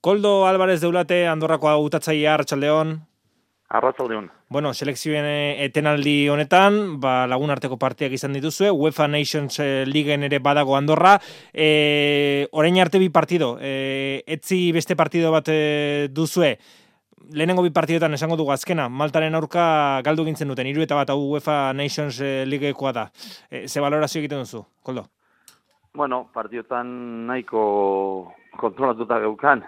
Koldo Álvarez deulate, Andorrako hautatzailea, arratsaldeon. Arratsaldeon. Bueno, selekzioen etenaldi honetan, lagun arteko partiak izan dituzue, UEFA Nations Leagueen ere badago Andorra. Orain arte bi partido, etzi beste partido bat duzue. Lehenengo bi partidotan esango dugu azkena, Maltaren aurka galdu gintzen duten, 3-1 hau UEFA Nations Leaguekoa da. Ze balorazio egiten duzu, Koldo? Bueno, partidotan nahiko kontrolatuta geukan.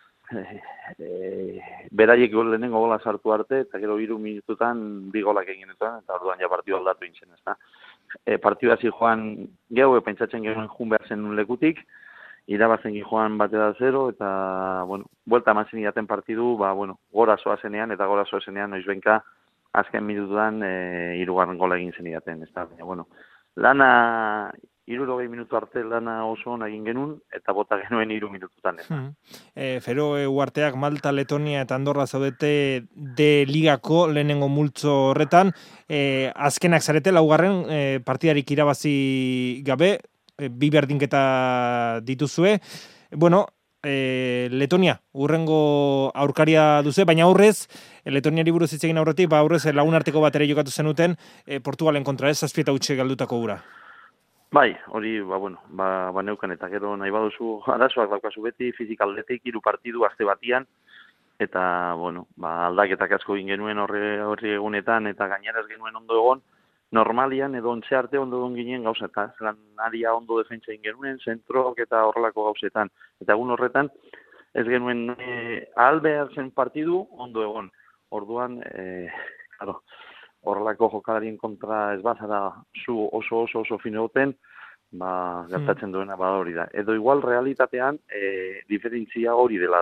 Beraiek lehenengo gola sartu arte, eta gero 3 minututan 2 golak egin duten, eta orduan ja partidu aldatu intzen, ezta. Partidu hasi joan geu, pentsatzen genuen jun behar zen lekutik, irabazen joan 1-0, eta, bueno, buelta emazen iaten partidu, gora zoazenean, eta gora zoazenean noizbenka azken minututan 3. gola egin zen iaten, ezta. Bueno, lana 60 minutu arte lana oso on egin genuen, eta bota genuen 3 minututan. Feroe uarteak Malta, Letonia eta Andorra zaudete de ligako lehenengo multzo horretan. Azkenak zarete, laugarren partidarik irabazi gabe, bi berdinketa dituzue. Bueno, Letonia, urrengo aurkaria duzu, baina aurrez, Letoniari buruz hitz egin aurretik, aurrez lagun arteko bat ere jokatu zenuten, Portugalen kontra ez, 7-0 galdutako gura. Bai, hori, neukan, eta gero nahi baduzu arazoak daukazu beti, fizikaldetik, 3 partidu aste batian, eta, aldaketak asko egin genuen horri egunetan, eta gainera ez genuen ondo egon, normalian edo ontze arte ondo egon ginen gauzetan, zelan aria ondo defentsa egin genuen, zentrok eta horrelako gauzetan, eta egun horretan ez genuen ahal behar zen partidu ondo egon, orduan, horrelako jokadarien kontra ez bazara zu oso fineoten, gertatzen duena hori da. Edo igual realitatean diferentzia hori dela.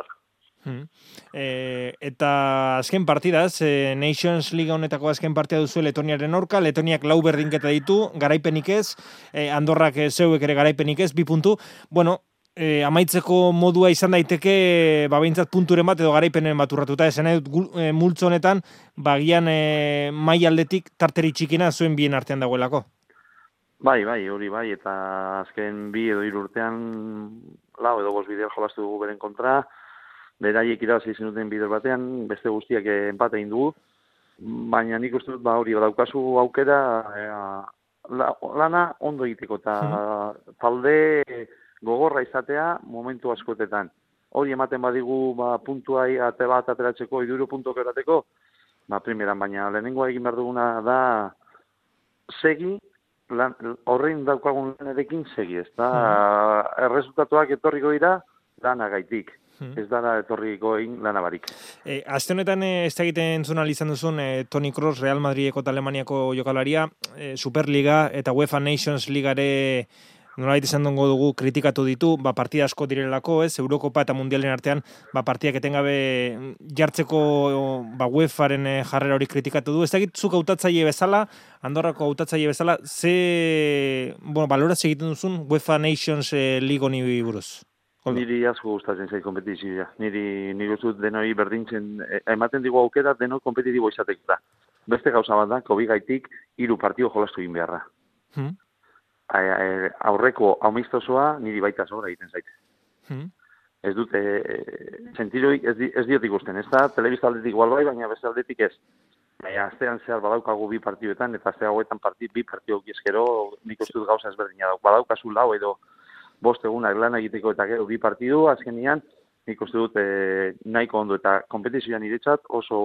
Eta azken partidaz, Nations League honetako azken partida duzu Letoniaren aurka, Letoniak 4 berdinketa ditu, garaipenik ez, Andorrak zeuek ere garaipenik ez, 2 puntu. Bueno, amaitzeko modua izan daiteke, behintzat punturen bat edo garaipenen bat urratuta, esan dut multzo honetan, gian mai aldetik tarteri txikina zuen bien artean dagoelako. Bai, hori bai, eta azken 2 edo 3 urtean 4 edo 5 bideo jolastu dugu beren kontra, beraiek irabazi zenuten bideo batean, beste guztiak enpate egin dugu, baina nik uste dut hori daukazu aukera lana ondo egiteko, eta talde gogorra izatea momentu askotetan. Hori ematen badigu puntua ate bat ateratzeko, 3 puntok erateko, primeran, baina lehenengoa egin behar duguna da segi, horrein daukagun lanarekin segi, ez da, erresultatuak etorriko dira lanagaitik. Ez dara etorriko egin lanabarik. Aste honetan ez da egiten zunal izan duzun Toni Kroos, Real Madrideko eta Alemaniako jokalaria, Superliga eta UEFA Nations Ligare nolabait izan dongo dugu kritikatu ditu, partida asko direlako, ez, Eurokopa eta Mundialen artean, partiak etengabe jartzeko UEFaren jarrera hori kritikatu du. Ez da egitzuk hautatzaile bezala, Andorrako hautatzaile bezala, balorazio egiten duzun UEFA Nations League honi buruz? Niri asko gustatzen zait kompetizioa. Niri guztut denoi berdintzen, ematen digu aukera denoi kompetitibo izatek da. Beste gauza bat da, COVID-gaitik 3 partido jolastu egin beharra. Aurreko amistosoa niri baita sobra egiten zait. Ez dute, sentiroik ez diot ikusten, ez da, telebista aldetik igual bai, baina beste aldetik ez. Astean zehar badaukagu 2 partiduetan, eta azte hauetan 2 partidu gizkero, nik uste dut gauza ezberdina dauk. Badaukazu 4 edo 5 egunak lan egiteko eta gero 2 partidu, azkenian, nik uste dut nahiko ondo eta kompetizioan iretzat oso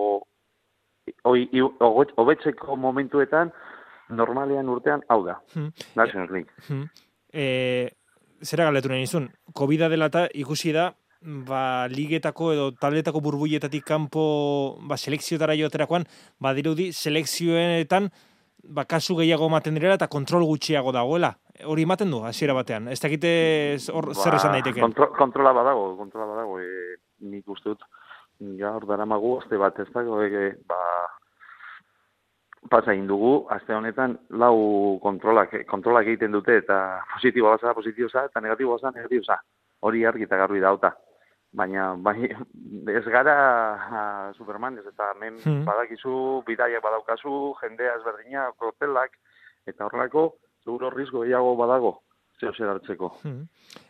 hobetzeko momentuetan normalean urtean hau da. National League. Zera galdetu nahi nizun, COVID-a dela eta ikusi da, ligetako edo taldetako burbuietatik kanpo selekziotara joaterakoan, dirudi selekzioetan kasu gehiago ematen direla eta kontrol gutxiago dagoela. Hori ematen du, hasiera batean. Ez dakite zer esan daiteke. Kontrola badago. Nik uste dut, gaur daramagu, azte bat ez dago, pasa egin dugu, azte honetan, 4 kontrolak egiten dute, eta positiboa baza, positioza, eta negatiboa baza, negatiboza. Hori argi eta garbi dauta. Baina, ez gara Superman, ez eta hemen badakizu, bidaiak badaukazu, jendea ezberdina, hotelak, eta horrelako, seguro risko gehiago badago, zeo zer hartzeko.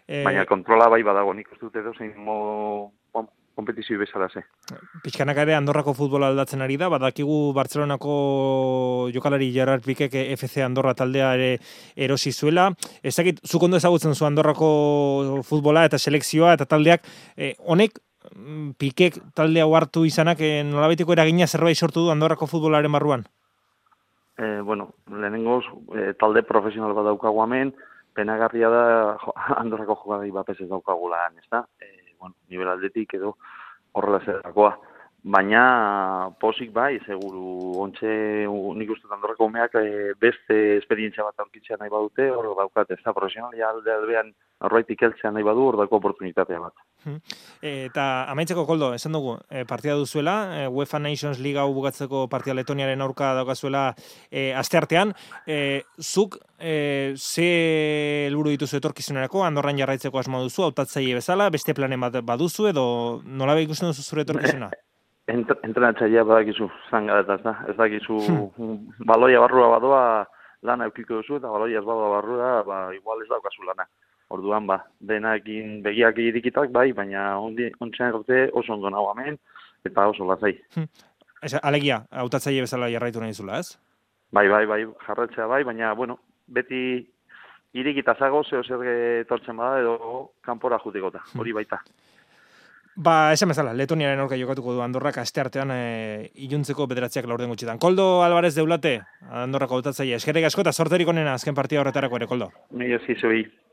Baina kontrola bai badago, nik uste dut edo zein kompetizio bezala ze. Pixkanak ere Andorrako futbola aldatzen ari da, badakigu Bartzelonako jokalari Gerard Pikek FC Andorra taldea ere erosi zuela. Ez dakit, zuk ondo ezagutzen zu Andorrako futbola eta selekzioa eta taldeak, honek Pikek taldea hartu izanak nolabaiteko eragina zerbait sortu du Andorrako futbolaren barruan? Bueno, lehenengoz, talde profesional bat daukagu hemen, penagarria da Andorrako jokalari bat ez daukagula, ez da? Bueno, nivel aldetik edo horrela zerakoa. Baina posik bai, seguru, ontxe nik uste Andorrako umeak beste esperientzia bat aurkitzea nahi badute, hor daukat, ez da, profesionalia aldean aurraitik heltzea nahi badu, hor dauko oportunitatea bat. Eta amaitzeko, Koldo, esan dugu, partida duzuela, UEFA Nations League hau bukatzeko partida Letoniaren aurka daukazuela asteartean, zuk ze helburu dituzu etorkizunerako, Andorran jarraitzeko asmo duzu, hautatzaile bezala, beste planen bat baduzu, edo nola ikusten duzu zure etorkizuna? Entrenatzailea badakizu, zangaretaz, ez dakizu baloia barrua badoa lana eukiko duzu, eta baloia ez badoa barrua, igual ez daukazu lana. Orduan, denakin begiak irikitak, bai, baina ontsean gaute oso ondo nago hemen, eta oso lazai. Alegia, hautatzaile bezala jarraitu nahi zula, ez? Bai, jarratzea bai, baina, bueno, beti irikita zago, zer etortzen bada, edo kanpora jutikota, hori baita. Esan bezala, Letoniaren aurka jokatuko du Andorrak asteartean iluntzeko 9:00 gutxitan. Koldo Alvarez Deulate, Andorrako hautatzaile, eskerrik asko eta sorterik onena azken partida horretarako ere, Koldo. Mila eski zui.